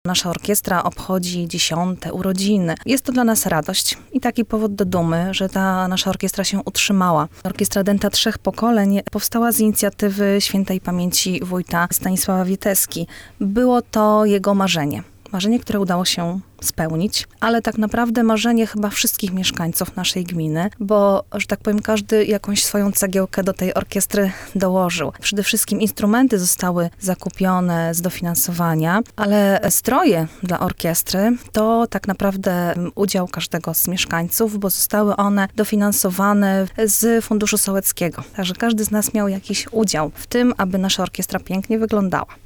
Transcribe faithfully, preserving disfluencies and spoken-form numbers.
Nasza orkiestra obchodzi dziesiąte urodziny. Jest to dla nas radość i taki powód do dumy, że ta nasza orkiestra się utrzymała. Orkiestra Dęta Trzech Pokoleń powstała z inicjatywy świętej pamięci wójta Stanisława Wieteski. Było to jego marzenie. Marzenie, które udało się spełnić, ale tak naprawdę marzenie chyba wszystkich mieszkańców naszej gminy, bo, że tak powiem, każdy jakąś swoją cegiełkę do tej orkiestry dołożył. Przede wszystkim instrumenty zostały zakupione z dofinansowania, ale stroje dla orkiestry to tak naprawdę udział każdego z mieszkańców, bo zostały one dofinansowane z Funduszu Sołeckiego. Także każdy z nas miał jakiś udział w tym, aby nasza orkiestra pięknie wyglądała.